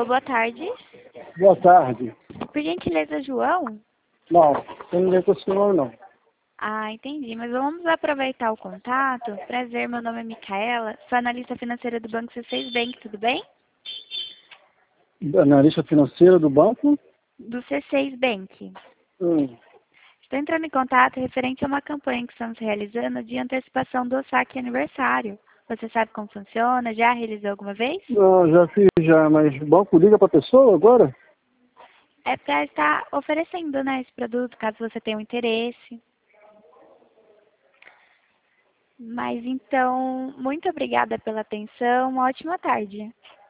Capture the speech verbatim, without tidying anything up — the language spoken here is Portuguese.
Alô, boa tarde. Boa tarde. Por gentileza, João? Não, eu não lembro com o senhor, não. Ah, entendi. Mas vamos aproveitar o contato. Prazer, meu nome é Micaela. Sou analista financeira do Banco C seis Bank, tudo bem? Analista financeira do banco? Do C seis Bank. Hum. Estou entrando em contato referente a uma campanha que estamos realizando de antecipação do saque aniversário. Você sabe como funciona? Já realizou alguma vez? Não, já fiz já, mas o banco liga para a pessoa agora? É para estar oferecendo, né, esse produto, caso você tenha um interesse. Mas então, muito obrigada pela atenção. Uma ótima tarde.